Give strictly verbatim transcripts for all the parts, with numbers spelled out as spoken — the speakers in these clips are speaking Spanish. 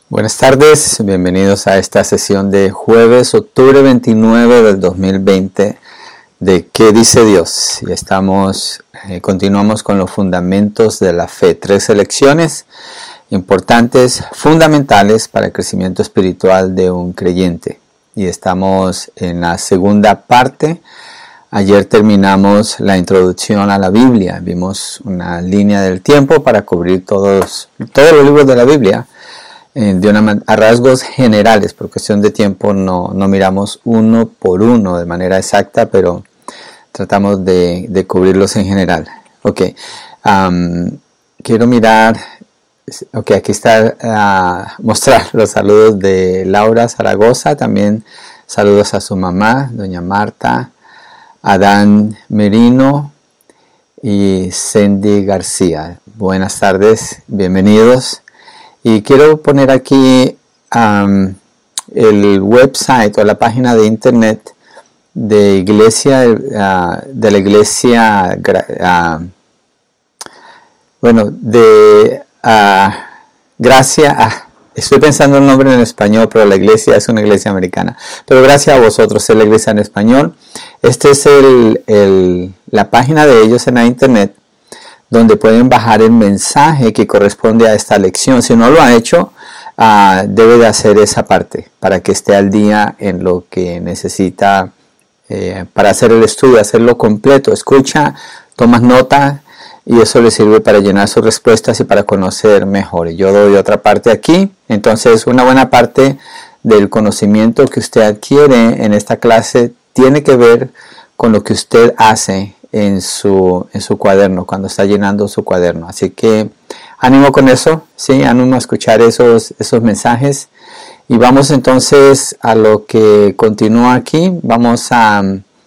Buenas tardes, bienvenidos a esta sesión de jueves, octubre veintinueve del dos mil veinte de ¿Qué dice Dios? Y estamos, eh, continuamos con los fundamentos de la fe, tres lecciones importantes, fundamentales para el crecimiento espiritual de un creyente. Y estamos en la segunda parte. Ayer terminamos la introducción a la Biblia, vimos una línea del tiempo para cubrir todos, todos los libros de la Biblia. De una, a rasgos generales, por cuestión de tiempo no, no miramos uno por uno de manera exacta, pero tratamos de, de cubrirlos en general. Ok, um, quiero mirar, ok, aquí está, uh, mostrar los saludos de Laura Zaragoza, también saludos a su mamá, doña Marta, Adán Merino y Cindy García. Buenas tardes, bienvenidos. Y quiero poner aquí um, el website o la página de internet de iglesia, uh, de la iglesia, uh, bueno, de uh, Gracia, uh, estoy pensando el nombre en español, pero la iglesia es una iglesia americana. Pero gracias a vosotros, es la iglesia en español. Esta es el, el, la página de ellos en la internet, donde pueden bajar el mensaje que corresponde a esta lección. Si no lo ha hecho, uh, debe de hacer esa parte para que esté al día en lo que necesita eh, para hacer el estudio, hacerlo completo. Escucha, tomas nota y eso le sirve para llenar sus respuestas y para conocer mejor. Yo doy otra parte aquí. Entonces, una buena parte del conocimiento que usted adquiere en esta clase tiene que ver con lo que usted hace en su, en su cuaderno, cuando está llenando su cuaderno. Así que ánimo con eso, sí, ánimo a escuchar esos, esos mensajes. Y vamos entonces a lo que continúa aquí. Vamos a,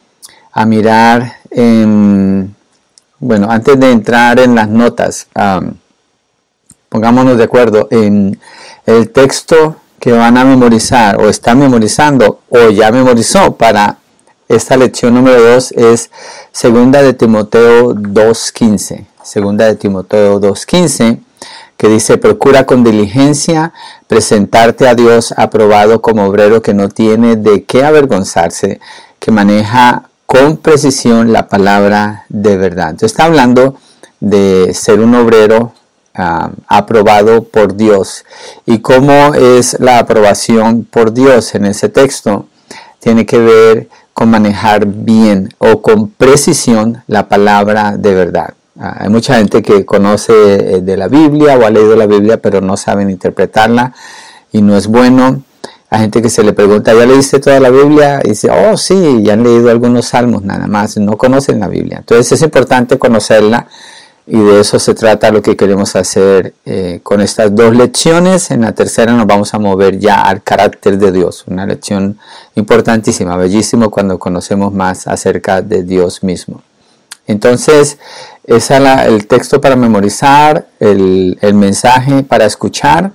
a mirar en, bueno, antes de entrar en las notas, um, pongámonos de acuerdo en el texto que van a memorizar o están memorizando o ya memorizó para esta lección número dos. Es segunda de Timoteo dos quince. Segunda de Timoteo dos quince, que dice: procura con diligencia presentarte a Dios aprobado como obrero que no tiene de qué avergonzarse, que maneja con precisión la palabra de verdad. Entonces está hablando de ser un obrero uh, aprobado por Dios. ¿Y cómo es la aprobación por Dios en ese texto? Tiene que ver con manejar bien o con precisión la palabra de verdad. Uh, hay mucha gente que conoce de la Biblia o ha leído la Biblia, pero no saben interpretarla y no es bueno. Hay gente que se le pregunta, ¿ya leíste toda la Biblia? Y dice, oh sí, ya han leído algunos salmos nada más, no conocen la Biblia. Entonces es importante conocerla y de eso se trata lo que queremos hacer eh, con estas dos lecciones. En la tercera nos vamos a mover ya al carácter de Dios, una lección importantísima, bellísimo cuando conocemos más acerca de Dios mismo. Entonces, ese es la, el texto para memorizar, el, el mensaje para escuchar,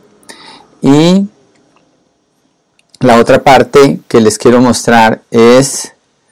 y la otra parte que les quiero mostrar es,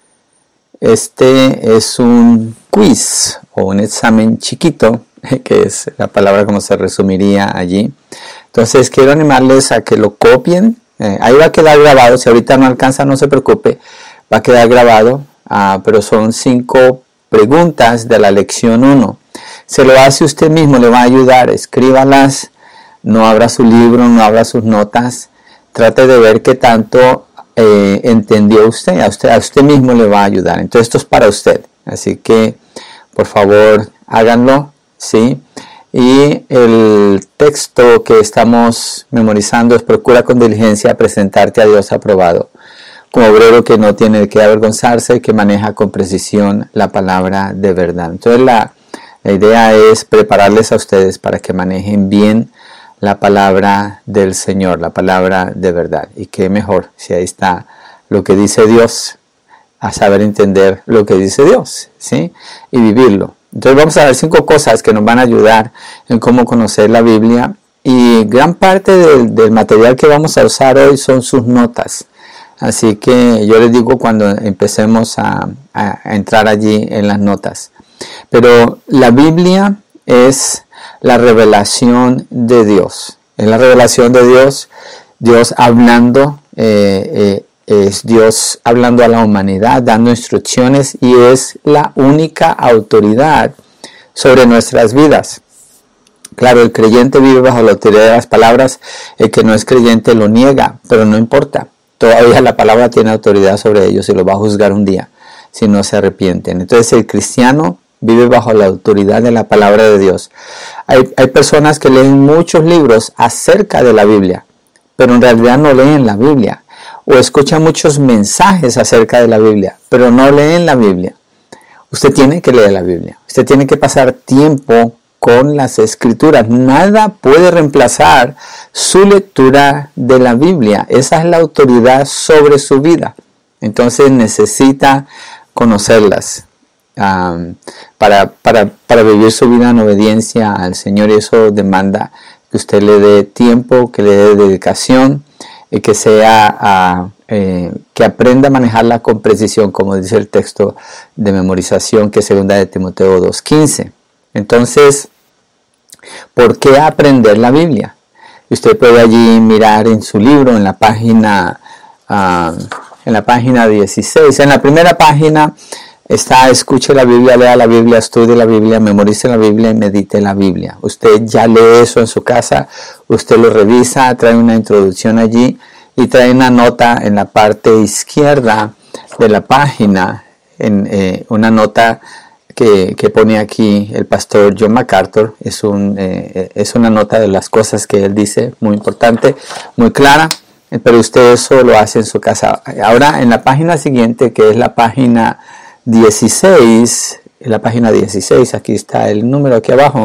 este es un quiz o un examen chiquito, que es la palabra como se resumiría allí. Entonces quiero animarles a que lo copien. Eh, ahí va a quedar grabado. Si ahorita no alcanza, no se preocupe, va a quedar grabado. Uh, pero son cinco preguntas de la lección uno. Se lo hace usted mismo, le va a ayudar. Escríbalas, no abra su libro, no abra sus notas. Trate de ver qué tanto eh, entendió usted. A usted. A usted mismo le va a ayudar. Entonces esto es para usted. Así que, por favor, háganlo, ¿sí? Y el texto que estamos memorizando es: procura con diligencia presentarte a Dios aprobado, como obrero que no tiene de qué avergonzarse, que maneja con precisión la palabra de verdad. Entonces la, la idea es prepararles a ustedes para que manejen bien la palabra del Señor, la palabra de verdad. Y qué mejor si ahí está lo que dice Dios, a saber entender lo que dice Dios, ¿sí? Y vivirlo. Entonces vamos a ver cinco cosas que nos van a ayudar en cómo conocer la Biblia, y gran parte del, del material que vamos a usar hoy son sus notas. Así que yo les digo cuando empecemos a, a, a entrar allí en las notas. Pero la Biblia es la revelación de Dios. Es la revelación de Dios, Dios hablando, eh, eh, es Dios hablando a la humanidad, dando instrucciones, y es la única autoridad sobre nuestras vidas. Claro, el creyente vive bajo la autoridad de las palabras, el que no es creyente lo niega, pero no importa. Todavía la palabra tiene autoridad sobre ellos y los va a juzgar un día si no se arrepienten. Entonces el cristiano vive bajo la autoridad de la palabra de Dios. Hay, hay personas que leen muchos libros acerca de la Biblia, pero en realidad no leen la Biblia. O escuchan muchos mensajes acerca de la Biblia, pero no leen la Biblia. Usted tiene que leer la Biblia. Usted tiene que pasar tiempo con las Escrituras. Nada puede reemplazar su lectura de la Biblia. Esa es la autoridad sobre su vida. Entonces necesita conocerlas um, para, para, para vivir su vida en obediencia al Señor. Y eso demanda que usted le dé tiempo, que le dé dedicación, y que sea... Uh, Eh, que aprenda a manejarla con precisión, como dice el texto de memorización, que es segunda de Timoteo dos quince. Entonces, ¿por qué aprender la Biblia? Usted puede allí mirar en su libro, en la página, uh, en la página dieciséis. En la primera página está: escuche la Biblia, lea la Biblia, estudie la Biblia, memorice la Biblia y medite la Biblia. Usted ya lee eso en su casa, usted lo revisa, trae una introducción allí, y trae una nota en la parte izquierda de la página, en, eh, una nota que, que pone aquí el pastor John MacArthur. Es, un, eh, es una nota de las cosas que él dice, muy importante, muy clara, pero usted eso lo hace en su casa. Ahora en la página siguiente, que es la página dieciséis, la página dieciséis, aquí está el número aquí abajo.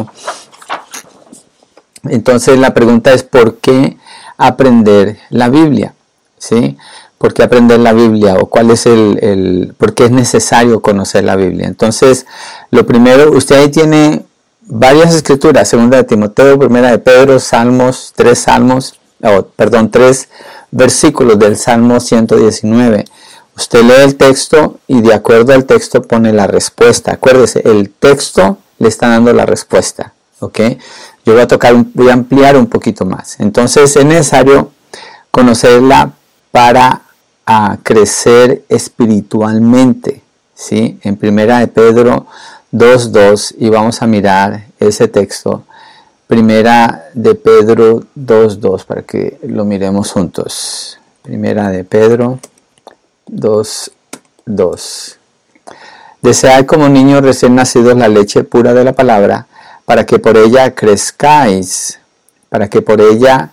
Entonces la pregunta es: ¿por qué aprender la Biblia? ¿Sí? ¿Por qué aprender la Biblia? ¿O cuál es el, el por qué es necesario conocer la Biblia? Entonces, lo primero, usted ahí tiene varias escrituras: segunda de Timoteo, primera de Pedro, Salmos, tres salmos, oh, perdón, tres versículos del Salmo ciento diecinueve. Usted lee el texto y de acuerdo al texto pone la respuesta. Acuérdese, el texto le está dando la respuesta, ¿ok? Yo voy a tocar, voy a ampliar un poquito más. Entonces es necesario conocerla para uh, crecer espiritualmente, ¿sí? En primera de Pedro dos dos, y vamos a mirar ese texto. Primera de Pedro dos dos, para que lo miremos juntos. Primera de Pedro dos dos. Desead como niños recién nacidos la leche pura de la palabra, para que por ella crezcáis, para que por ella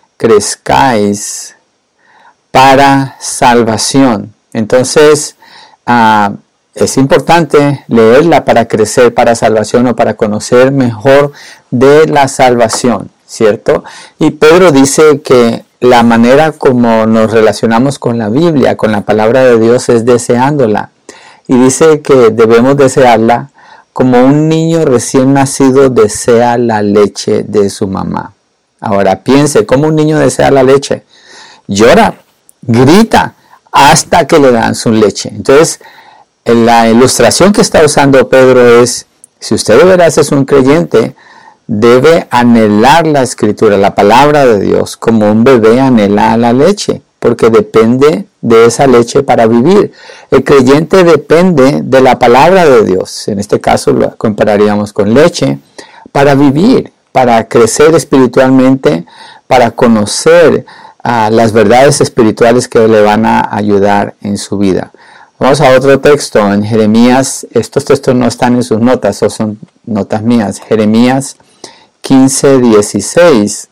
crezcáis para salvación. Entonces, uh, es importante leerla para crecer para salvación, o para conocer mejor de la salvación, ¿cierto? Y Pedro dice que la manera como nos relacionamos con la Biblia, con la palabra de Dios, es deseándola. Y dice que debemos desearla como un niño recién nacido desea la leche de su mamá. Ahora piense, ¿cómo un niño desea la leche? Llora, grita, hasta que le dan su leche. Entonces, la ilustración que está usando Pedro es: si usted de veras es un creyente, debe anhelar la Escritura, la palabra de Dios, como un bebé anhela la leche, porque depende de esa leche para vivir. El creyente depende de la palabra de Dios. En este caso lo compararíamos con leche, para vivir, para crecer espiritualmente, para conocer uh, las verdades espirituales que le van a ayudar en su vida. Vamos a otro texto, en Jeremías. Estos textos no están en sus notas, o son notas mías. Jeremías quince dieciséis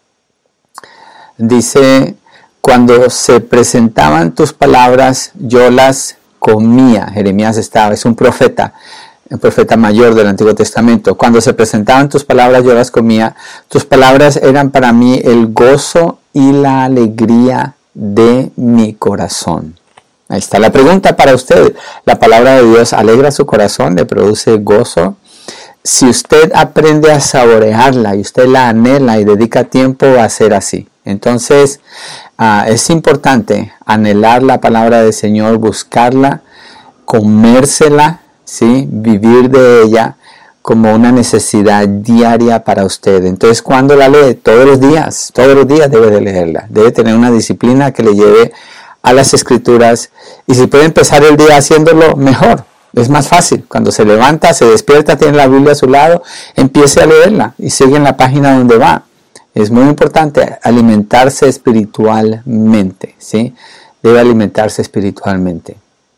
dice: cuando se presentaban tus palabras, yo las comía. Jeremías estaba, es un profeta, un profeta mayor del Antiguo Testamento. Cuando se presentaban tus palabras, yo las comía. Tus palabras eran para mí el gozo y la alegría de mi corazón. Ahí está la pregunta para usted. ¿La palabra de Dios alegra su corazón? ¿Le produce gozo? Si usted aprende a saborearla y usted la anhela y dedica tiempo a ser así. Entonces, uh, es importante anhelar la palabra del Señor, buscarla, comérsela, ¿sí? Vivir de ella, como una necesidad diaria para usted. Entonces, cuando la lee, todos los días, todos los días debe de leerla. Debe tener una disciplina que le lleve a las escrituras. Y si puede empezar el día haciéndolo, mejor. Es más fácil. Cuando se levanta, se despierta, tiene la Biblia a su lado, empiece a leerla y sigue en la página donde va. Es muy importante alimentarse espiritualmente, ¿sí? Debe alimentarse espiritualmente.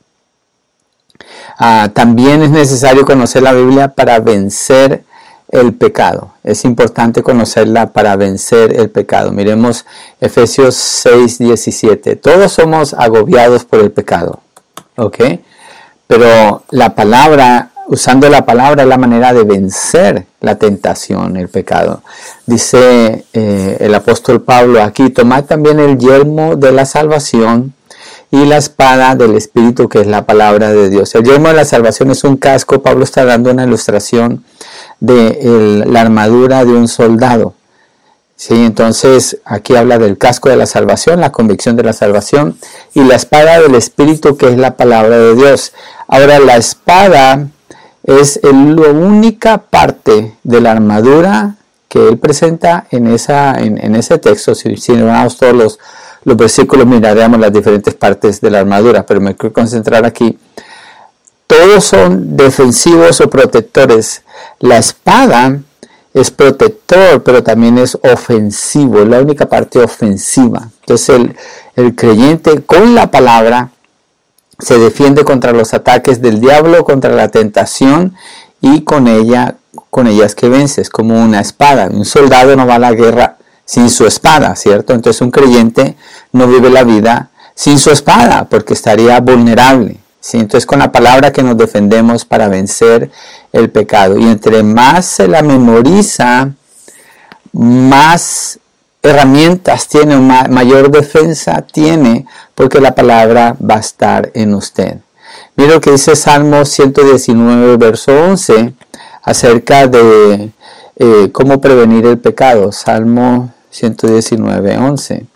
Ah, también es necesario conocer la Biblia para vencer el pecado. Es importante conocerla para vencer el pecado. Miremos Efesios seis diecisiete. Todos somos agobiados por el pecado, ¿ok? Pero la palabra, usando la palabra es la manera de vencer la tentación, el pecado. Dice eh, el apóstol Pablo aquí, tomad también el yelmo de la salvación y la espada del Espíritu, que es la palabra de Dios. El yelmo de la salvación es un casco. Pablo está dando una ilustración de el, la armadura de un soldado. Sí, entonces aquí habla del casco de la salvación, la convicción de la salvación, y la espada del Espíritu, que es la palabra de Dios. Ahora, la espada es el, la única parte de la armadura que él presenta en, esa, en, en ese texto. Si, si vamos todos los, los versículos, miraremos las diferentes partes de la armadura, pero me quiero concentrar aquí. Todos son defensivos o protectores. La espada es protector, pero también es ofensivo, es la única parte ofensiva. Entonces el, el creyente con la palabra se defiende contra los ataques del diablo, contra la tentación, y con ella, con ellas que vence. Es como una espada. Un soldado no va a la guerra sin su espada, ¿cierto? Entonces un creyente no vive la vida sin su espada, porque estaría vulnerable, ¿sí? Entonces con la palabra que nos defendemos para vencer el pecado. Y entre más se la memoriza, más herramientas tiene, mayor defensa tiene, porque la palabra va a estar en usted. Mira lo que dice Salmo ciento diecinueve, verso once, acerca de eh, cómo prevenir el pecado. Salmo ciento diecinueve, once.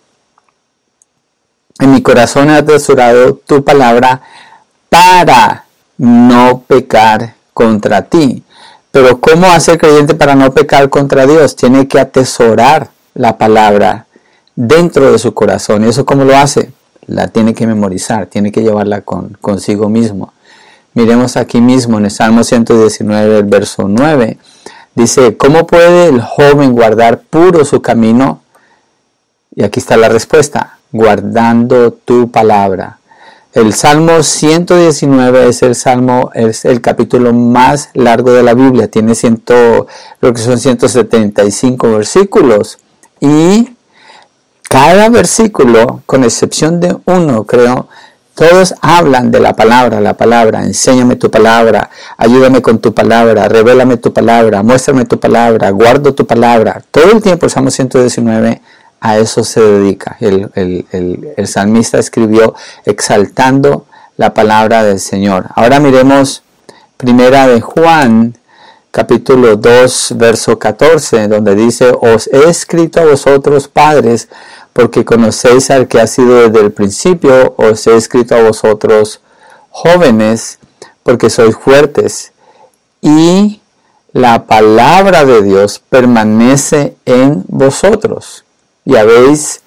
En mi corazón he atesorado tu palabra para no pecar contra ti. Pero ¿cómo hace el creyente para no pecar contra Dios? Tiene que atesorar la palabra dentro de su corazón. ¿Y eso cómo lo hace? La tiene que memorizar, tiene que llevarla con, consigo mismo. Miremos aquí mismo en el Salmo ciento diecinueve, el verso nueve. Dice, ¿cómo puede el joven guardar puro su camino? Y aquí está la respuesta, guardando tu palabra. El Salmo ciento diecinueve es el salmo, es el capítulo más largo de la Biblia. Tiene ciento, creo que son ciento setenta y cinco versículos. Y cada versículo, con excepción de uno, creo, todos hablan de la palabra, la palabra. Enséñame tu palabra, ayúdame con tu palabra, revélame tu palabra, muéstrame tu palabra, guardo tu palabra. Todo el tiempo el Salmo ciento diecinueve a eso se dedica. El, el, el, el salmista escribió exaltando la palabra del Señor. Ahora miremos primera de Juan, capítulo dos, verso catorce, donde dice, os he escrito a vosotros, padres, porque conocéis al que ha sido desde el principio. Os he escrito a vosotros, jóvenes, porque sois fuertes, y la palabra de Dios permanece en vosotros, y habéis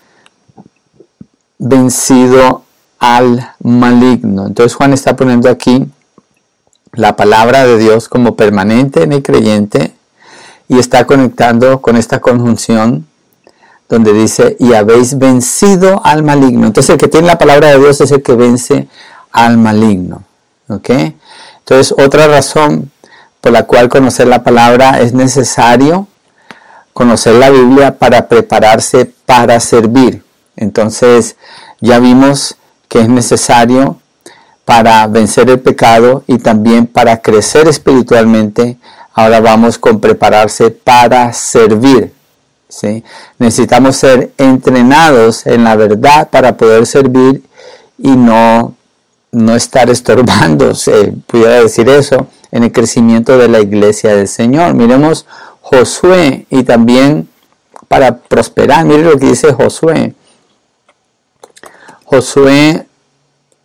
vencido al maligno. Entonces Juan está poniendo aquí la palabra de Dios como permanente en el creyente, y está conectando con esta conjunción donde dice, y habéis vencido al maligno. Entonces el que tiene la palabra de Dios es el que vence al maligno. ¿Ok? Entonces otra razón por la cual conocer la palabra es necesario conocer la Biblia para prepararse para servir. Entonces ya vimos que es necesario para vencer el pecado y también para crecer espiritualmente. Ahora vamos con prepararse para servir. ¿Sí? Necesitamos ser entrenados en la verdad para poder servir y no, no estar estorbándose, pudiera decir eso, en el crecimiento de la iglesia del Señor. Miremos Josué, y también para prosperar. Mire lo que dice Josué. Josué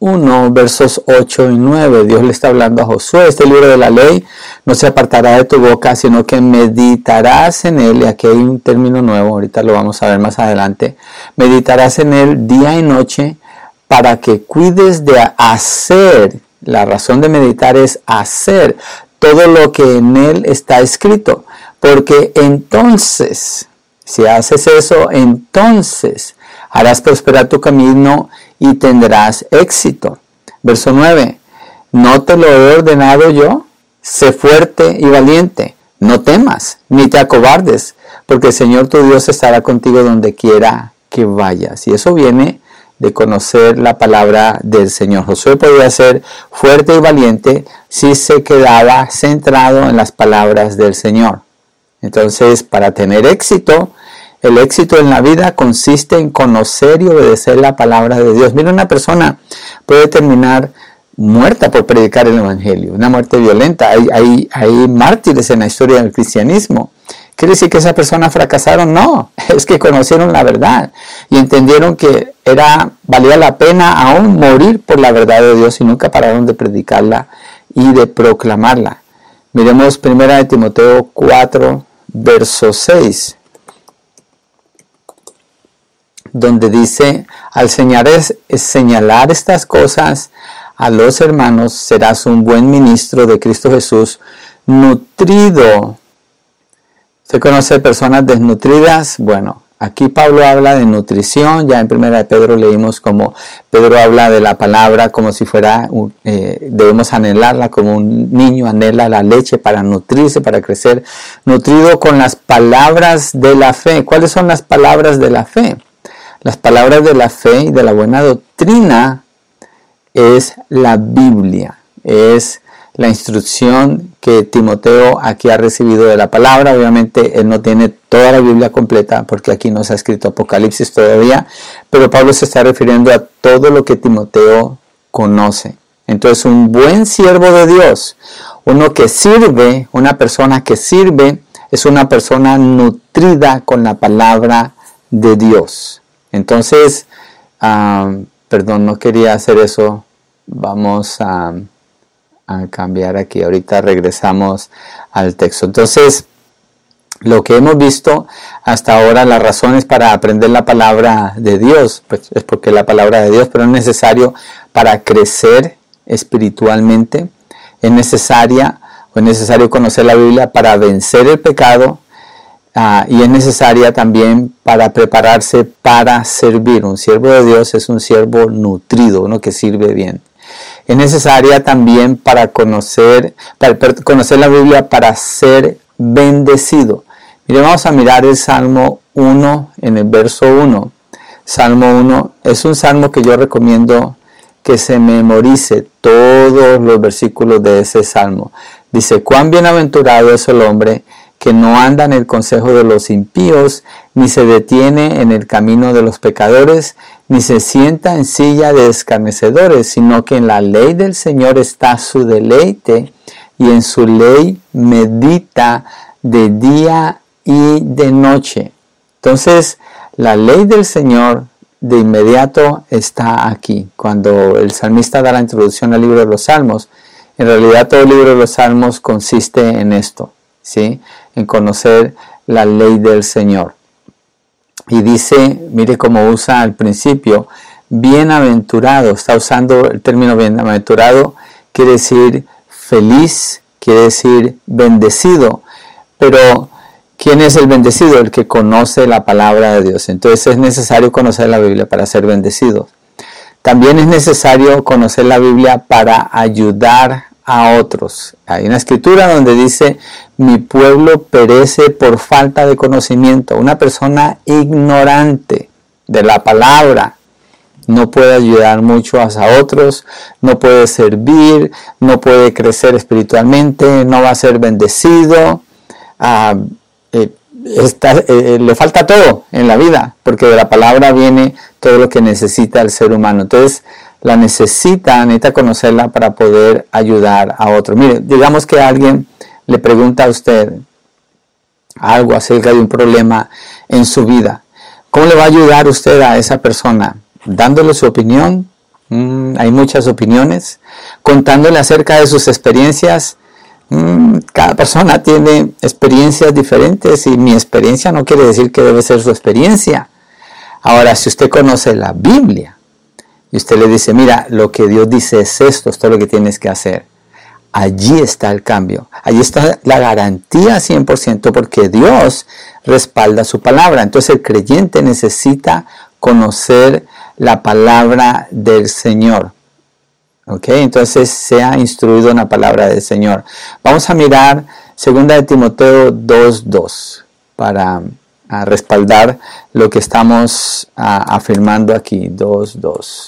uno, versos ocho y nueve. Dios le está hablando a Josué: este libro de la ley no se apartará de tu boca, sino que meditarás en él. Y aquí hay un término nuevo, ahorita lo vamos a ver más adelante. Meditarás en él día y noche, para que cuides de hacer. La razón de meditar es hacer todo lo que en él está escrito, porque entonces, si haces eso, entonces harás prosperar tu camino y tendrás éxito. Verso nueve. ¿No te lo he ordenado yo? Sé fuerte y valiente. No temas, ni te acobardes, porque el Señor tu Dios estará contigo donde quiera que vayas. Y eso viene de conocer la palabra del Señor. Josué podía ser fuerte y valiente si se quedaba centrado en las palabras del Señor. Entonces, para tener éxito, el éxito en la vida consiste en conocer y obedecer la palabra de Dios. Mira, una persona puede terminar muerta por predicar el Evangelio, una muerte violenta. Hay, hay, hay mártires en la historia del cristianismo. ¿Quiere decir que esas personas fracasaron? No, es que conocieron la verdad y entendieron que era, valía la pena aún morir por la verdad de Dios, y nunca pararon de predicarla y de proclamarla. Miremos primera de Timoteo cuatro, verso seis. Donde dice: al señalar, señalar estas cosas a los hermanos, serás un buen ministro de Cristo Jesús, nutrido. ¿Se conoce personas desnutridas? Bueno, aquí Pablo habla de nutrición. Ya en primera de Pedro leímos como Pedro habla de la palabra como si fuera, eh, debemos anhelarla como un niño anhela la leche para nutrirse, para crecer, nutrido con las palabras de la fe. ¿Cuáles son las palabras de la fe? Las palabras de la fe y de la buena doctrina es la Biblia, es la instrucción que Timoteo aquí ha recibido de la palabra. Obviamente él no tiene toda la Biblia completa porque aquí no se ha escrito Apocalipsis todavía, pero Pablo se está refiriendo a todo lo que Timoteo conoce. Entonces, un buen siervo de Dios, uno que sirve, una persona que sirve, es una persona nutrida con la palabra de Dios. Entonces, um, perdón, no quería hacer eso. Vamos a, a cambiar aquí. Ahorita regresamos al texto. Entonces, lo que hemos visto hasta ahora, las razones para aprender la palabra de Dios, pues es porque es la palabra de Dios, pero es necesario para crecer espiritualmente. Es necesaria o es necesario conocer la Biblia para vencer el pecado. Uh, y es necesaria también para prepararse para servir. Un siervo de Dios es un siervo nutrido, uno que sirve bien. Es necesaria también para conocer, para conocer la Biblia para ser bendecido. Mire, vamos a mirar el Salmo uno en el verso uno. Salmo uno es un salmo que yo recomiendo que se memorice todos los versículos de ese salmo. Dice: cuán bienaventurado es el hombre que no anda en el consejo de los impíos, ni se detiene en el camino de los pecadores, ni se sienta en silla de escarnecedores, sino que en la ley del Señor está su deleite, y en su ley medita de día y de noche. Entonces, la ley del Señor de inmediato está aquí. Cuando el salmista da la introducción al libro de los Salmos, en realidad todo el libro de los Salmos consiste en esto, ¿sí? En conocer la ley del Señor. Y dice, mire cómo usa al principio, bienaventurado. Está usando el término bienaventurado, quiere decir feliz, quiere decir bendecido. Pero, ¿quién es el bendecido? El que conoce la palabra de Dios. Entonces es necesario conocer la Biblia para ser bendecidos. También es necesario conocer la Biblia para ayudar a otros. Hay una escritura donde dice: mi pueblo perece por falta de conocimiento. Una persona ignorante de la palabra no puede ayudar mucho a otros, no puede servir, no puede crecer espiritualmente, no va a ser bendecido. Uh, eh, está, eh, le falta todo en la vida, porque de la palabra viene todo lo que necesita el ser humano. Entonces, la necesita, necesita conocerla para poder ayudar a otro. Mire, digamos que alguien le pregunta a usted algo acerca de un problema en su vida. ¿Cómo le va a ayudar usted a esa persona? ¿Dándole su opinión? Mm, hay muchas opiniones, contándole acerca de sus experiencias. Mm, cada persona tiene experiencias diferentes y mi experiencia no quiere decir que debe ser su experiencia. Ahora, si usted conoce la Biblia y usted le dice, mira, lo que Dios dice es esto, esto es lo que tienes que hacer. Allí está el cambio, allí está la garantía cien por ciento porque Dios respalda su palabra. Entonces el creyente necesita conocer la palabra del Señor. ¿Ok? Entonces sea instruido en la palabra del Señor. Vamos a mirar segunda de Timoteo dos dos para a respaldar lo que estamos a, afirmando aquí. dos dos.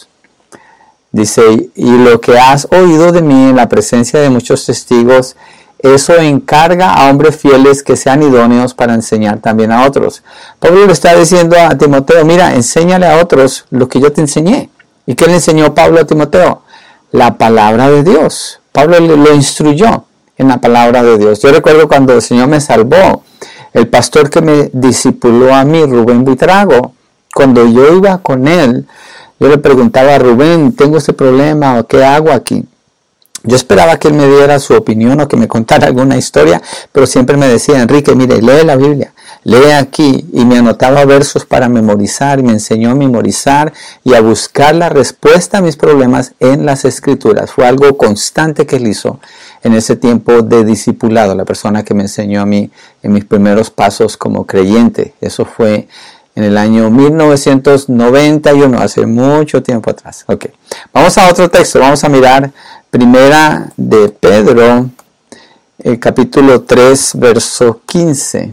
Dice, y lo que has oído de mí en la presencia de muchos testigos, eso encarga a hombres fieles que sean idóneos para enseñar también a otros. Pablo le está diciendo a Timoteo, mira, enséñale a otros lo que yo te enseñé. ¿Y qué le enseñó Pablo a Timoteo? La palabra de Dios. Pablo lo instruyó en la palabra de Dios. Yo recuerdo cuando el Señor me salvó, el pastor que me discipuló a mí, Rubén Buitrago, cuando yo iba con él, yo le preguntaba a Rubén, tengo este problema, ¿qué hago aquí? Yo esperaba que él me diera su opinión o que me contara alguna historia, pero siempre me decía, Enrique, mire, lee la Biblia, lee aquí, y me anotaba versos para memorizar, y me enseñó a memorizar y a buscar la respuesta a mis problemas en las Escrituras. Fue algo constante que él hizo en ese tiempo de discipulado, la persona que me enseñó a mí en mis primeros pasos como creyente. Eso fue en el año mil novecientos noventa y uno, hace mucho tiempo atrás. Ok, vamos a otro texto, vamos a mirar Primera de Pedro, el capítulo tres, verso quince.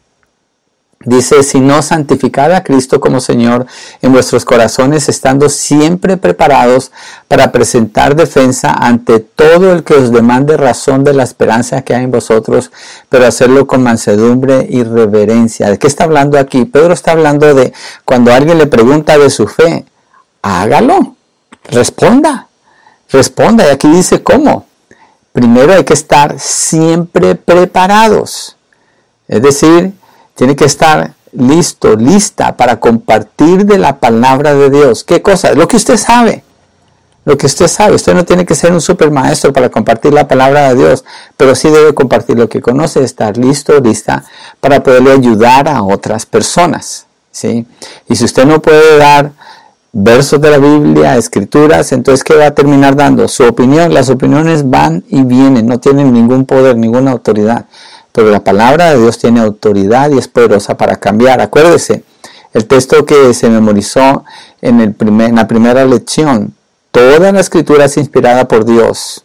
Dice, sino santificad a Cristo como Señor en vuestros corazones, estando siempre preparados para presentar defensa ante todo el que os demande razón de la esperanza que hay en vosotros, pero hacerlo con mansedumbre y reverencia. ¿De qué está hablando aquí? Pedro está hablando de cuando alguien le pregunta de su fe, hágalo, responda, responda. Y aquí dice cómo. Primero hay que estar siempre preparados. Es decir, tiene que estar listo, lista para compartir de la palabra de Dios. ¿Qué cosa? Lo que usted sabe. Lo que usted sabe. Usted no tiene que ser un supermaestro para compartir la palabra de Dios, pero sí debe compartir lo que conoce, estar listo, lista para poderle ayudar a otras personas. ¿Sí? Y si usted no puede dar versos de la Biblia, escrituras, entonces ¿qué va a terminar dando? Su opinión. Las opiniones van y vienen, no tienen ningún poder, ninguna autoridad. Pero la palabra de Dios tiene autoridad y es poderosa para cambiar. Acuérdese, el texto que se memorizó en, el primer, en la primera lección, toda la escritura es inspirada por Dios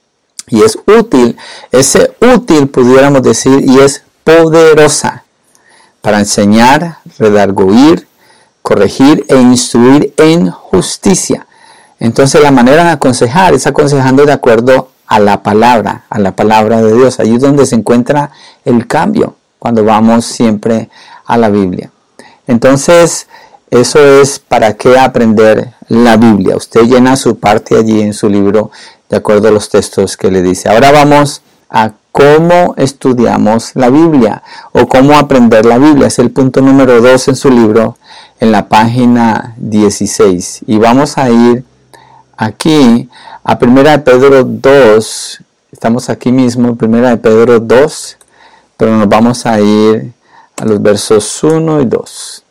y es útil, ese útil pudiéramos decir, y es poderosa para enseñar, redarguir, corregir e instruir en justicia. Entonces la manera de aconsejar es aconsejando de acuerdo a la palabra, a la palabra de Dios. Allí es donde se encuentra el cambio, cuando vamos siempre a la Biblia. Entonces, eso es para qué aprender la Biblia. Usted llena su parte allí en su libro, de acuerdo a los textos que le dice. Ahora vamos a cómo estudiamos la Biblia, o cómo aprender la Biblia. Es el punto número dos en su libro, en la página dieciséis. Y vamos a ir aquí a Primera de Pedro dos, estamos aquí mismo en Primera de Pedro dos, pero nos vamos a ir a los versos uno y dos.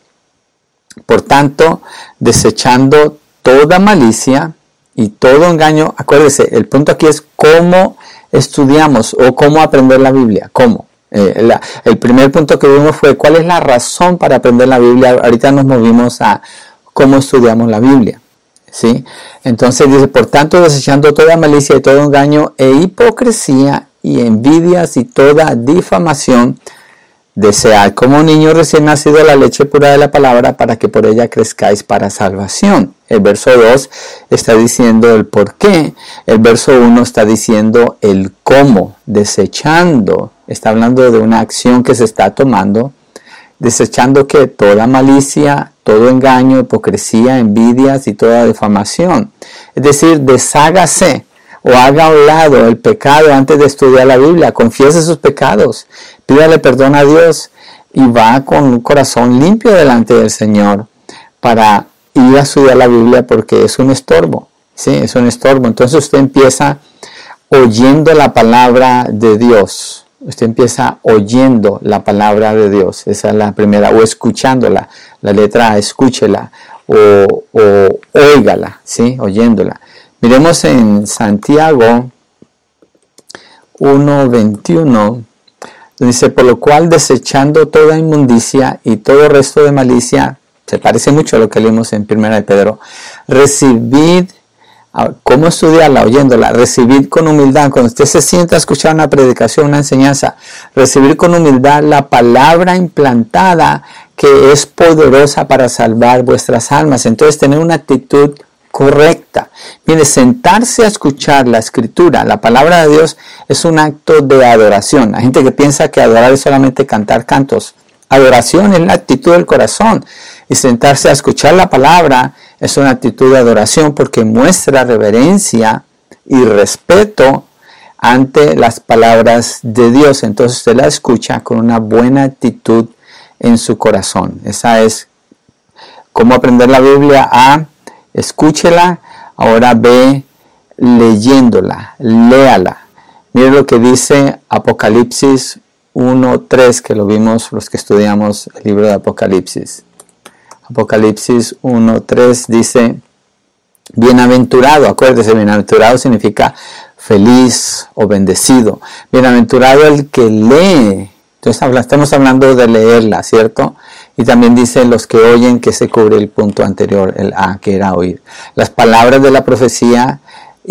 Por tanto, desechando toda malicia y todo engaño, acuérdese, el punto aquí es cómo estudiamos o cómo aprender la Biblia, cómo. Eh, la, el primer punto que vimos fue cuál es la razón para aprender la Biblia. Ahorita nos movimos a cómo estudiamos la Biblia. ¿Sí? Entonces dice, por tanto, desechando toda malicia y todo engaño e hipocresía y envidias y toda difamación, desead como niño recién nacido la leche pura de la palabra para que por ella crezcáis para salvación. El verso dos está diciendo el por qué. El verso uno está diciendo el cómo. Desechando, está hablando de una acción que se está tomando. Desechando que toda malicia, todo engaño, hipocresía, envidias y toda difamación. Es decir, deshágase o haga a un lado el pecado antes de estudiar la Biblia. Confiese sus pecados, pídale perdón a Dios y va con un corazón limpio delante del Señor para ir a estudiar la Biblia, porque es un estorbo. ¿sí? Es un estorbo. Entonces usted empieza oyendo la palabra de Dios. Usted empieza oyendo la palabra de Dios. Esa es la primera. O escuchándola. La letra A, escúchela. O, o óigala, ¿sí? Oyéndola. Miremos en Santiago uno veintiuno. Dice, por lo cual desechando toda inmundicia y todo resto de malicia, se parece mucho a lo que leímos en Primera de Pedro, recibid, ¿cómo estudiarla? Oyéndola, recibid con humildad, cuando usted se sienta a escuchar una predicación, una enseñanza, recibir con humildad la palabra implantada que es poderosa para salvar vuestras almas. Entonces tener una actitud correcta. Mire, sentarse a escuchar la escritura, la palabra de Dios, es un acto de adoración. Hay gente que piensa que adorar es solamente cantar cantos. Adoración es la actitud del corazón. Y sentarse a escuchar la palabra es una actitud de adoración porque muestra reverencia y respeto ante las palabras de Dios. Entonces usted la escucha con una buena actitud en su corazón. Esa es cómo aprender la Biblia. A escúchela, ahora ve leyéndola, léala. Mire lo que dice Apocalipsis uno tres, que lo vimos los que estudiamos el libro de Apocalipsis. Apocalipsis uno tres dice, bienaventurado, acuérdese, bienaventurado significa feliz o bendecido. Bienaventurado el que lee. Entonces estamos hablando de leerla, ¿cierto? Y también dice los que oyen, que se cubre el punto anterior, el A, que era oír. Las palabras de la profecía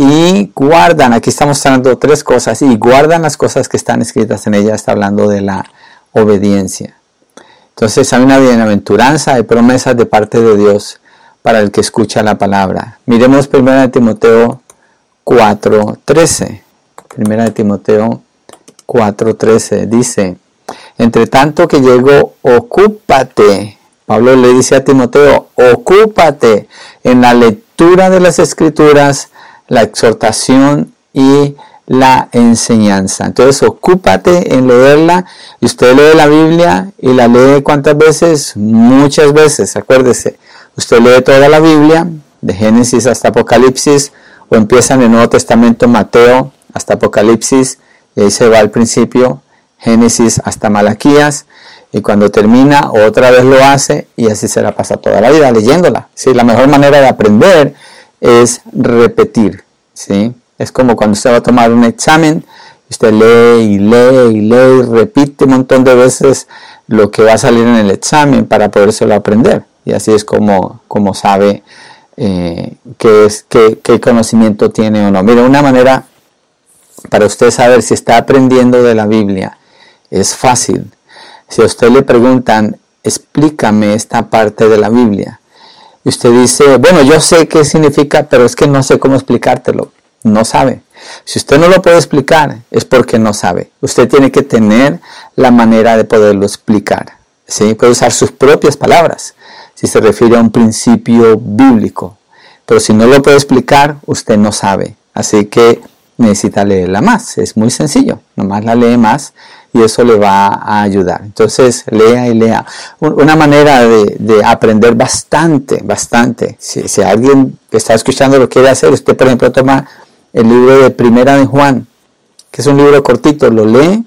y guardan, aquí estamos hablando tres cosas, y guardan las cosas que están escritas en ella, está hablando de la obediencia. Entonces hay una bienaventuranza, hay promesas de parte de Dios para el que escucha la palabra. Miremos primera de Timoteo cuatro trece. primera de Timoteo cuatro trece dice, entre tanto que llego, ocúpate. Pablo le dice a Timoteo, ocúpate en la lectura de las Escrituras, la exhortación y la enseñanza. Entonces, ocúpate en leerla. Y usted lee la Biblia y la lee ¿cuántas veces? Muchas veces. Acuérdese, usted lee toda la Biblia, de Génesis hasta Apocalipsis, o empieza en el Nuevo Testamento, Mateo hasta Apocalipsis, y ahí se va al principio, Génesis hasta Malaquías, y cuando termina otra vez lo hace y así se la pasa toda la vida leyéndola. ¿Sí? La mejor manera de aprender es repetir. ¿Sí? Es como cuando usted va a tomar un examen, usted lee y lee y lee y repite un montón de veces lo que va a salir en el examen para podérselo aprender. Y así es como, como sabe eh, qué, es, qué, qué conocimiento tiene o no. Mira, una manera para usted saber si está aprendiendo de la Biblia es fácil. Si a usted le preguntan, explícame esta parte de la Biblia, y usted dice, bueno, yo sé qué significa, pero es que no sé cómo explicártelo. No sabe. Si usted no lo puede explicar, es porque no sabe. Usted tiene que tener la manera de poderlo explicar. ¿Sí? Puede usar sus propias palabras, si se refiere a un principio bíblico. Pero si no lo puede explicar, usted no sabe. Así que necesita leerla más. Es muy sencillo. Nomás la lee más y eso le va a ayudar. Entonces, lea y lea. Una manera de, de aprender bastante, bastante. Si, si alguien que está escuchando lo quiere hacer, usted, por ejemplo, toma el libro de Primera de Juan, que es un libro cortito, lo lee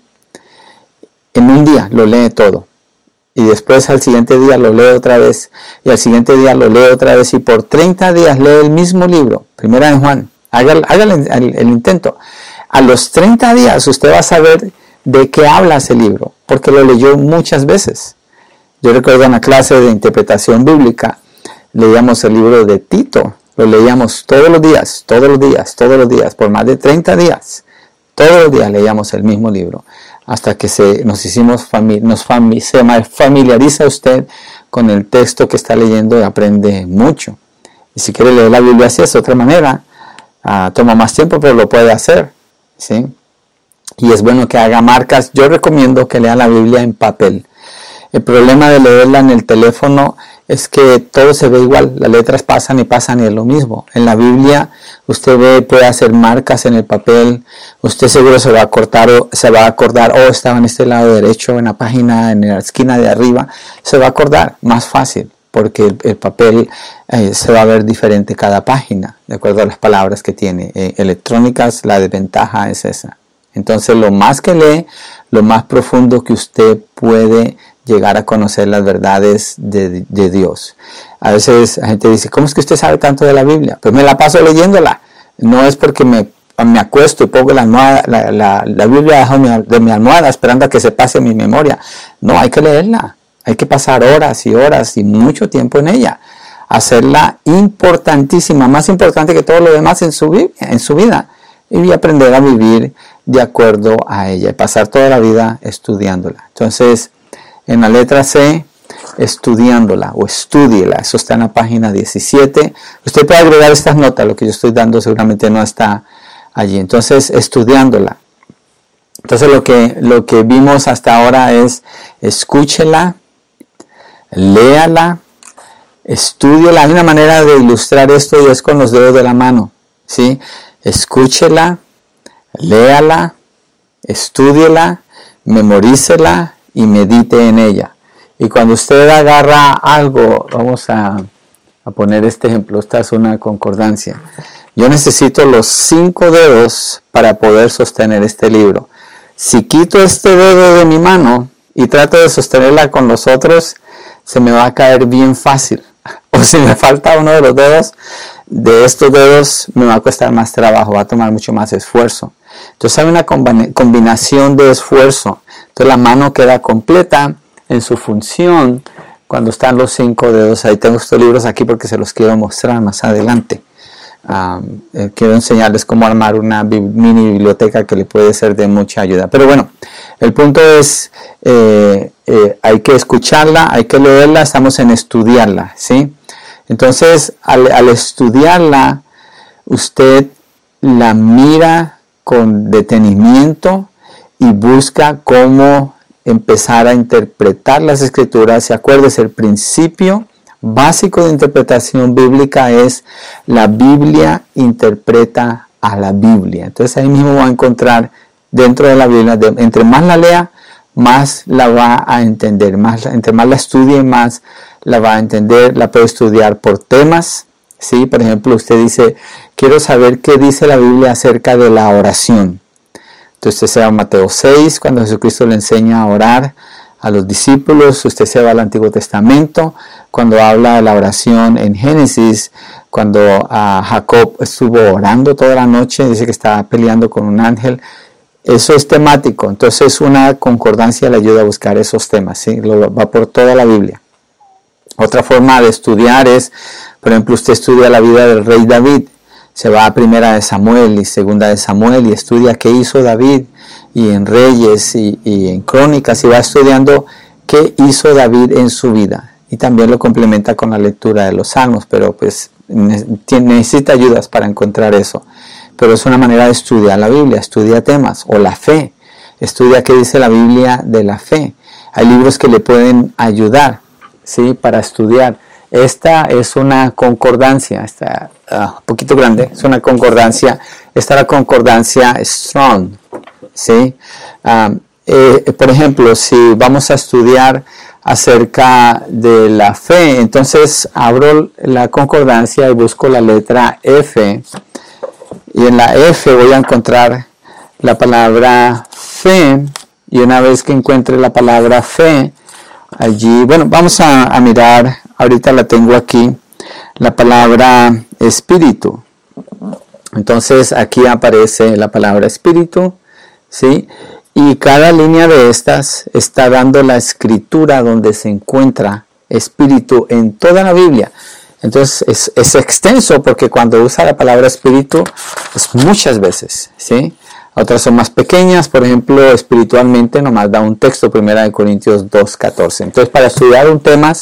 en un día, lo lee todo. Y después al siguiente día lo lee otra vez. Y al siguiente día lo lee otra vez. Y por treinta días lee el mismo libro, Primera de Juan. Hágale, hágale el, el intento. A los treinta días usted va a saber de qué habla ese libro, porque lo leyó muchas veces. Yo recuerdo en la clase de interpretación bíblica, leíamos el libro de Tito, lo leíamos todos los días, todos los días, todos los días, por más de treinta días. Todos los días leíamos el mismo libro, hasta que se, nos hicimos fami- nos fami- se familiariza usted con el texto que está leyendo y aprende mucho. Y si quiere leer la Biblia así, es otra manera. Uh, toma más tiempo, pero lo puede hacer, ¿sí? Y es bueno que haga marcas. Yo recomiendo que lea la Biblia en papel. El problema de leerla en el teléfono es que todo se ve igual. Las letras pasan y pasan y es lo mismo. En la Biblia usted ve, puede hacer marcas en el papel. Usted seguro se va a cortar o se va a acordar, oh, estaba en este lado derecho, en la página, en la esquina de arriba. Se va a acordar más fácil. porque el, el papel eh, se va a ver diferente cada página, de acuerdo a las palabras que tiene. Eh, electrónicas, la desventaja es esa. Entonces, lo más que lee, lo más profundo que usted puede llegar a conocer las verdades de, de Dios. A veces la gente dice, ¿cómo es que usted sabe tanto de la Biblia? Pues me la paso leyéndola. No es porque me, me acuesto y pongo la, almohada, la, la, la Biblia debajo de mi, de mi almohada esperando a que se pase mi memoria. No, hay que leerla. Hay que pasar horas y horas y mucho tiempo en ella. Hacerla importantísima, más importante que todo lo demás en su, en su vida. Y aprender a vivir de acuerdo a ella. Y pasar toda la vida estudiándola. Entonces, en la letra C, estudiándola o estúdiela. Eso está en la página diecisiete. Usted puede agregar estas notas. Lo que yo estoy dando seguramente no está allí. Entonces, estudiándola. Entonces, lo que, lo que vimos hasta ahora es escúchela, léala, estúdiela. Hay una manera de ilustrar esto y es con los dedos de la mano, ¿sí? Escúchela, léala, estúdiela, memorícela y medite en ella. Y cuando usted agarra algo, vamos a, a poner este ejemplo, esta es una concordancia. Yo necesito los cinco dedos para poder sostener este libro. Si quito este dedo de mi mano y trato de sostenerla con los otros, se me va a caer bien fácil. O si me falta uno de los dedos, de estos dedos me va a costar más trabajo, va a tomar mucho más esfuerzo. Entonces hay una combinación de esfuerzo. Entonces la mano queda completa en su función cuando están los cinco dedos. Ahí tengo estos libros aquí porque se los quiero mostrar más adelante. Um, eh, quiero enseñarles cómo armar una bi- mini biblioteca que le puede ser de mucha ayuda. Pero bueno, el punto es, eh, eh, hay que escucharla, hay que leerla, estamos en estudiarla, ¿sí? Entonces, al, al estudiarla, usted la mira con detenimiento y busca cómo empezar a interpretar las escrituras. Se acuérdese, el principio básico de interpretación bíblica es la Biblia interpreta a la Biblia. Entonces ahí mismo va a encontrar dentro de la Biblia, de, entre más la lea, más la va a entender, más, entre más la estudie, más la va a entender. La puede estudiar por temas, ¿sí? Por ejemplo, usted dice, quiero saber qué dice la Biblia acerca de la oración. Entonces usted se va a Mateo seis, cuando Jesucristo le enseña a orar a los discípulos. Usted se va al Antiguo Testamento, cuando habla de la oración en Génesis, cuando uh, Jacob estuvo orando toda la noche, dice que estaba peleando con un ángel. Eso es temático, entonces una concordancia le ayuda a buscar esos temas, ¿sí? Lo, va por toda la Biblia. Otra forma de estudiar es, por ejemplo, usted estudia la vida del rey David, se va a Primera de Samuel y Segunda de Samuel y estudia qué hizo David, y en Reyes y, y en Crónicas, y va estudiando qué hizo David en su vida. Y también lo complementa con la lectura de los Salmos, pero pues necesita ayudas para encontrar eso. Pero es una manera de estudiar la Biblia, estudia temas, o la fe, estudia qué dice la Biblia de la fe. Hay libros que le pueden ayudar, ¿sí? Para estudiar. Esta es una concordancia, está uh, un poquito grande, es una concordancia, esta es la concordancia Strong, ¿sí? Um, eh, por ejemplo, si vamos a estudiar acerca de la fe, entonces abro la concordancia y busco la letra F, y en la F voy a encontrar la palabra fe, y una vez que encuentre la palabra fe, allí, bueno, vamos a, a mirar, ahorita la tengo aquí, la palabra espíritu. Entonces aquí aparece la palabra espíritu, ¿sí? Y cada línea de estas está dando la escritura donde se encuentra espíritu en toda la Biblia. Entonces es, es extenso porque cuando usa la palabra espíritu es muchas veces, ¿sí? Otras son más pequeñas, por ejemplo, espiritualmente nomás da un texto, Primera de Corintios dos catorce. Entonces, para estudiar un tema,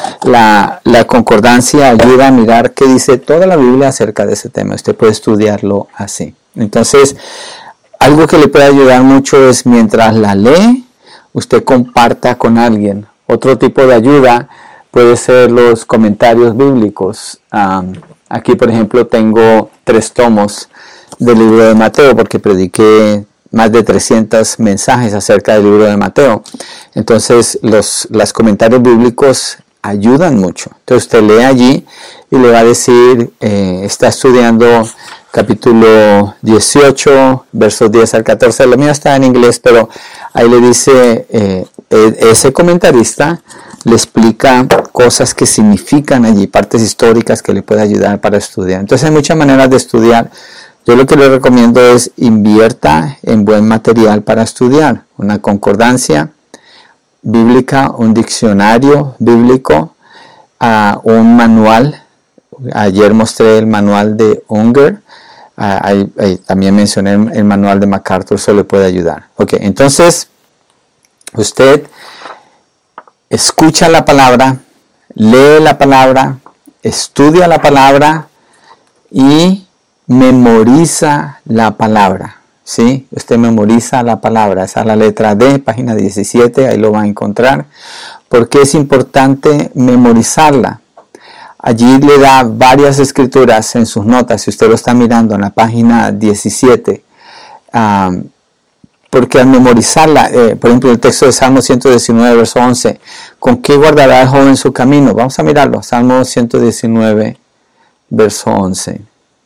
la, la concordancia ayuda a mirar qué dice toda la Biblia acerca de ese tema. Usted puede estudiarlo así. Entonces, algo que le puede ayudar mucho es mientras la lee, usted comparta con alguien. Otro tipo de ayuda puede ser los comentarios bíblicos. Um, aquí, por ejemplo, tengo tres tomos del libro de Mateo, porque prediqué más de trescientos mensajes acerca del libro de Mateo. Entonces, los, los comentarios bíblicos ayudan mucho. Entonces usted lee allí y le va a decir, eh, está estudiando capítulo dieciocho, versos diez al catorce. Lo mío está en inglés, pero ahí le dice, eh, ese comentarista le explica cosas que significan allí, partes históricas que le puede ayudar para estudiar. Entonces hay muchas maneras de estudiar. Yo lo que le recomiendo es invierta en buen material para estudiar. Una concordancia bíblica, un diccionario bíblico, uh, un manual. Ayer mostré el manual de Unger. Uh, ahí, ahí, también mencioné el manual de MacArthur, eso le puede ayudar. Ok, entonces usted escucha la palabra, lee la palabra, estudia la palabra y memoriza la palabra. ¿Sí? Usted memoriza la palabra. Esa es la letra D, página diecisiete, ahí lo va a encontrar. Porque es importante memorizarla. Allí le da varias escrituras en sus notas, si usted lo está mirando en la página diecisiete. Um, porque al memorizarla, eh, por ejemplo, el texto de Salmo ciento diecinueve, verso once, ¿con qué guardará el joven su camino? Vamos a mirarlo, Salmo ciento diecinueve, verso once.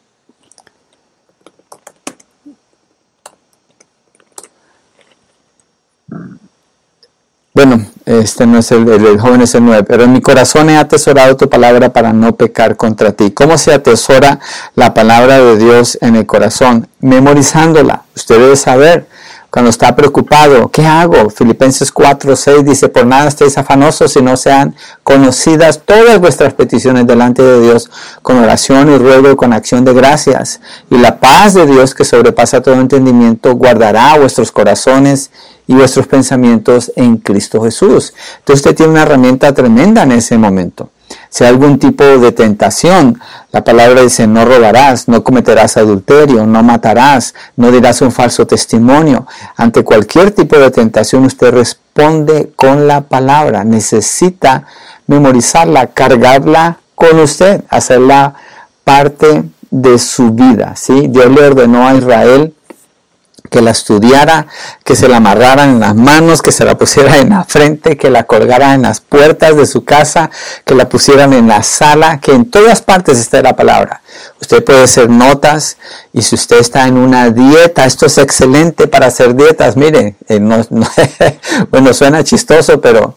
Bueno, este no es el, el, el joven es el nueve, pero en mi corazón he atesorado tu palabra para no pecar contra ti. ¿Cómo se atesora la palabra de Dios en el corazón? Memorizándola. Usted debe saber cuando está preocupado, ¿qué hago? Filipenses cuatro, seis dice, por nada estéis afanosos, si no sean conocidas todas vuestras peticiones delante de Dios, con oración y ruego y con acción de gracias. Y la paz de Dios, que sobrepasa todo entendimiento, guardará vuestros corazones y vuestros pensamientos en Cristo Jesús. Entonces usted tiene una herramienta tremenda en ese momento. Si hay algún tipo de tentación, la palabra dice, no robarás, no cometerás adulterio, no matarás, no dirás un falso testimonio. Ante cualquier tipo de tentación usted responde con la palabra. Necesita memorizarla, cargarla con usted, hacerla parte de su vida. ¿Sí? Dios le ordenó a Israel que la estudiara, que se la amarraran en las manos, que se la pusieran en la frente, que la colgaran en las puertas de su casa, que la pusieran en la sala, que en todas partes esté la palabra. Usted puede hacer notas, y si usted está en una dieta, esto es excelente para hacer dietas. Mire, eh, no, no, bueno, suena chistoso, pero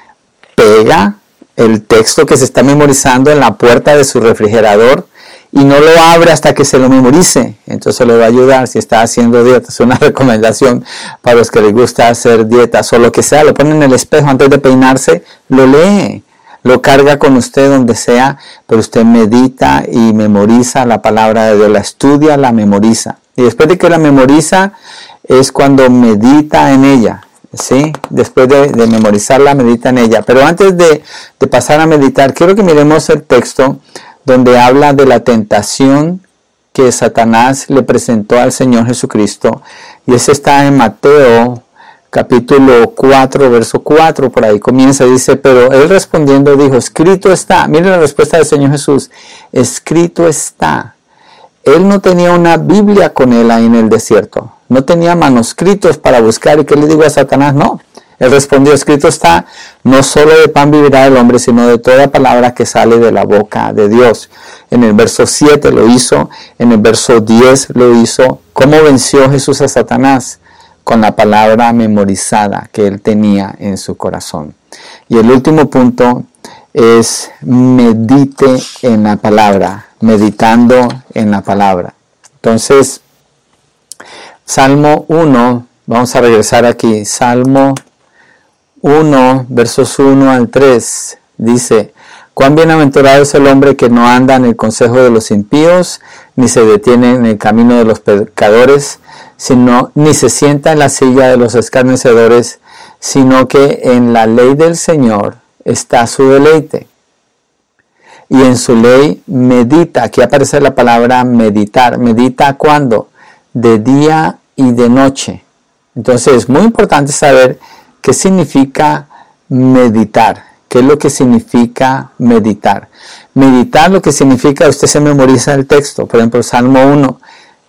pega el texto que se está memorizando en la puerta de su refrigerador, y no lo abre hasta que se lo memorice. Entonces le va a ayudar si está haciendo dieta. Es una recomendación para los que les gusta hacer dietas o lo que sea. Lo pone en el espejo antes de peinarse, lo lee, lo carga con usted donde sea, pero usted medita y memoriza la palabra de Dios, la estudia, la memoriza. Y después de que la memoriza es cuando medita en ella. ¿Sí? Después de, de memorizarla, medita en ella. Pero antes de, de pasar a meditar, quiero que miremos el texto donde habla de la tentación que Satanás le presentó al Señor Jesucristo. Y ese está en Mateo capítulo cuatro, verso cuatro, por ahí comienza, dice, pero él respondiendo dijo, escrito está. Miren la respuesta del Señor Jesús, escrito está. Él no tenía una Biblia con él ahí en el desierto, no tenía manuscritos para buscar. ¿Y qué le digo a Satanás? No. Él respondió, escrito está, no solo de pan vivirá el hombre, sino de toda palabra que sale de la boca de Dios. En el verso siete lo hizo, en el verso diez lo hizo. ¿Cómo venció Jesús a Satanás? Con la palabra memorizada que él tenía en su corazón. Y el último punto es medite en la palabra, meditando en la palabra. Entonces, Salmo uno, vamos a regresar aquí, Salmo uno, versos uno al tres, dice, cuán bienaventurado es el hombre que no anda en el consejo de los impíos, ni se detiene en el camino de los pecadores, sino, ni se sienta en la silla de los escarnecedores, sino que en la ley del Señor está su deleite. Y en su ley medita, aquí aparece la palabra meditar, medita ¿cuándo? De día y de noche. Entonces es muy importante saber qué significa meditar, qué es lo que significa meditar. Meditar lo que significa, usted se memoriza el texto, por ejemplo, Salmo uno,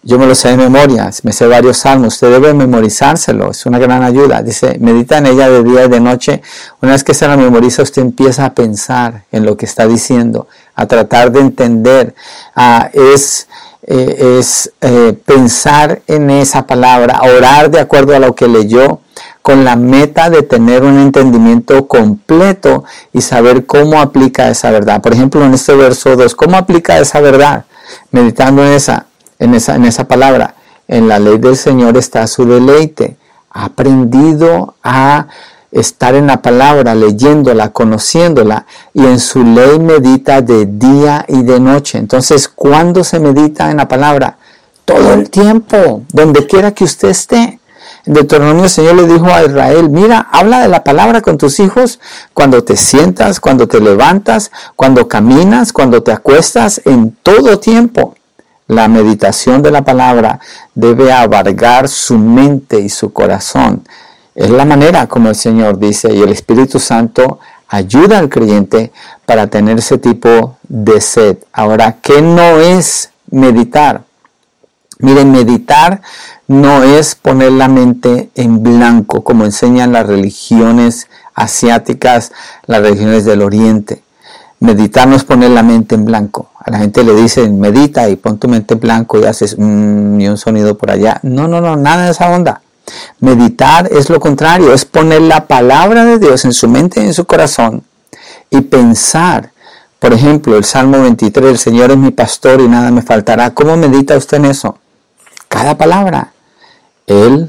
yo me lo sé de memoria, me sé varios salmos, usted debe memorizárselo, es una gran ayuda. Dice, medita en ella de día y de noche. Una vez que se la memoriza, usted empieza a pensar en lo que está diciendo, a tratar de entender. Ah, es eh, es eh, pensar en esa palabra, orar de acuerdo a lo que leyó, con la meta de tener un entendimiento completo y saber cómo aplica esa verdad. Por ejemplo, en este verso dos, ¿cómo aplica esa verdad? Meditando en esa, en esa, en esa palabra. En la ley del Señor está su deleite. Ha aprendido a estar en la palabra, leyéndola, conociéndola, y en su ley medita de día y de noche. Entonces, ¿cuándo se medita en la palabra? Todo el tiempo, donde quiera que usted esté. En Deuteronomio el Señor le dijo a Israel, mira, habla de la palabra con tus hijos cuando te sientas, cuando te levantas, cuando caminas, cuando te acuestas, en todo tiempo. La meditación de la palabra debe abarcar su mente y su corazón. Es la manera como el Señor dice, y el Espíritu Santo ayuda al creyente para tener ese tipo de sed. Ahora, ¿qué no es meditar? Miren, meditar no es poner la mente en blanco, como enseñan las religiones asiáticas, las religiones del Oriente. Meditar no es poner la mente en blanco. A la gente le dicen, medita y pon tu mente en blanco y haces mmm, y un sonido por allá. No, no, no, nada de esa onda. Meditar es lo contrario, es poner la palabra de Dios en su mente y en su corazón y pensar. Por ejemplo, el Salmo veintitrés, el Señor es mi pastor y nada me faltará. ¿Cómo medita usted en eso? Cada palabra. Él,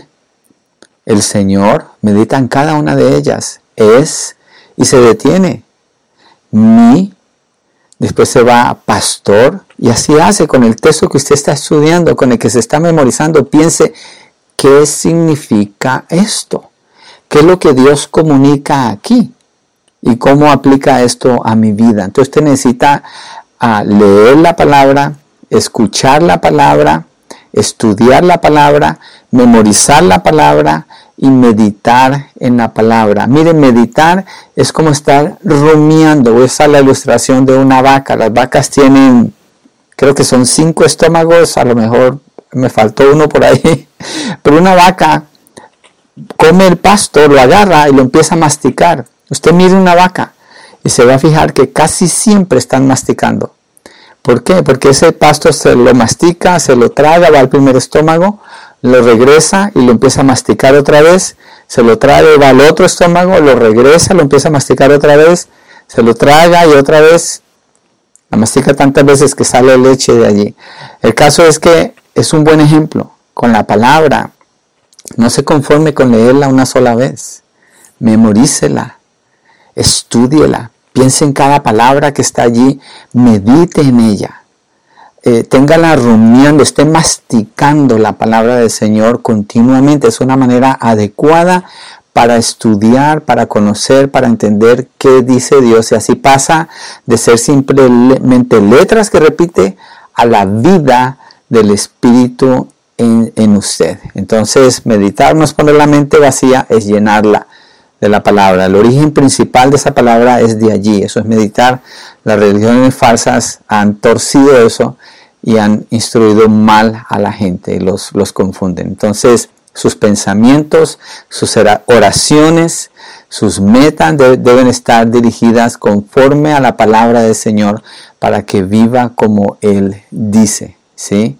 el Señor, medita en cada una de ellas. Es y se detiene. Mi, después se va a pastor y así hace con el texto que usted está estudiando, con el que se está memorizando. Piense, ¿qué significa esto? ¿Qué es lo que Dios comunica aquí? ¿Y cómo aplica esto a mi vida? Entonces usted necesita uh, leer la palabra, escuchar la palabra, estudiar la palabra, memorizar la palabra y meditar en la palabra. Miren, meditar es como estar rumiando. Voy a usar la ilustración de una vaca. Las vacas tienen, creo que son cinco estómagos, a lo mejor me faltó uno por ahí. Pero una vaca come el pasto, lo agarra y lo empieza a masticar. Usted mire una vaca y se va a fijar que casi siempre están masticando. ¿Por qué? Porque ese pasto se lo mastica, se lo traga, va al primer estómago, lo regresa y lo empieza a masticar otra vez, se lo trae, va al otro estómago, lo regresa, lo empieza a masticar otra vez, se lo traga y otra vez, la mastica tantas veces que sale leche de allí. El caso es que es un buen ejemplo con la palabra. No se conforme con leerla una sola vez, memorícela, estúdiela. Piense en cada palabra que está allí, medite en ella, eh, téngala rumiando, esté masticando la palabra del Señor continuamente. Es una manera adecuada para estudiar, para conocer, para entender qué dice Dios. Y así pasa de ser simplemente letras que repite a la vida del Espíritu en, en usted. Entonces, meditar no es poner la mente vacía, es llenarla de la palabra. El origen principal de esa palabra es de allí. Eso es meditar. Las religiones falsas han torcido eso y han instruido mal a la gente, los, los confunden. Entonces, sus pensamientos, sus oraciones, sus metas de, deben estar dirigidas conforme a la palabra del Señor para que viva como Él dice, ¿sí?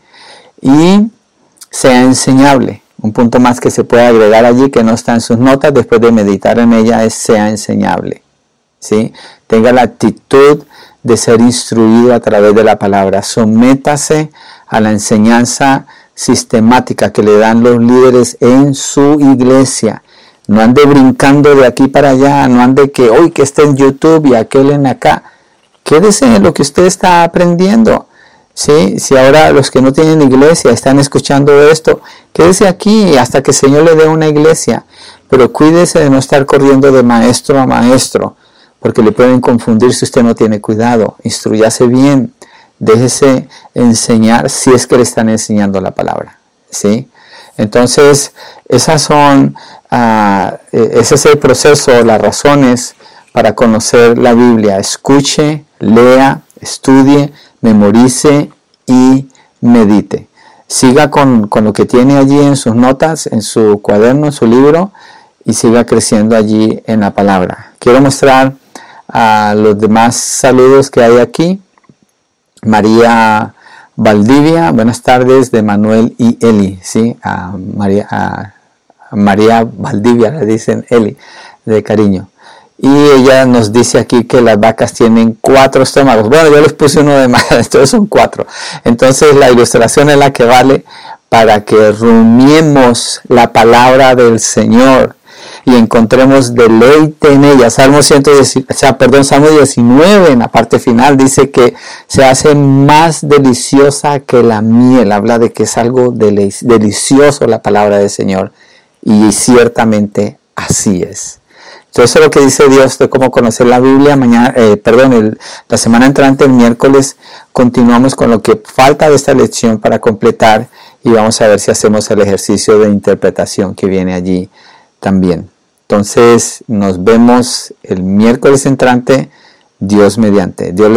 Y sea enseñable. Un punto más que se puede agregar allí que no está en sus notas después de meditar en ella es sea enseñable, ¿sí? Tenga la actitud de ser instruido a través de la palabra. Sométase a la enseñanza sistemática que le dan los líderes en su iglesia. No ande brincando de aquí para allá, no ande que hoy que esté en YouTube y aquel en acá. Quédese en lo que usted está aprendiendo. Sí, si ahora los que no tienen iglesia están escuchando esto, quédese aquí hasta que el Señor le dé una iglesia. Pero cuídese de no estar corriendo de maestro a maestro, porque le pueden confundir si usted no tiene cuidado. Instrúyase bien, déjese enseñar si es que le están enseñando la palabra. ¿Sí? Entonces, esas son, uh, ese es el proceso, las razones para conocer la Biblia. Escuche, lea, estudie, memorice y medite. siga con, con lo que tiene allí en sus notas, en su cuaderno, en su libro, y siga creciendo allí en la palabra. Quiero mostrar a los demás saludos que hay aquí. María Valdivia, buenas tardes, de Manuel y Eli, ¿sí? A María, a María Valdivia le dicen Eli, de cariño. Y ella nos dice aquí que las vacas tienen cuatro estómagos. Bueno, yo les puse uno de más, entonces son cuatro. Entonces la ilustración es la que vale para que rumiemos la palabra del Señor y encontremos deleite en ella. Salmo ciento diez, o sea, perdón, Salmo diecinueve, en la parte final, dice que se hace más deliciosa que la miel. Habla de que es algo delicioso la palabra del Señor. Y ciertamente así es. Entonces, eso es lo que dice Dios de cómo conocer la Biblia. Mañana, eh, perdón, el, la semana entrante, el miércoles, continuamos con lo que falta de esta lección para completar y vamos a ver si hacemos el ejercicio de interpretación que viene allí también. Entonces, nos vemos el miércoles entrante, Dios mediante. Dios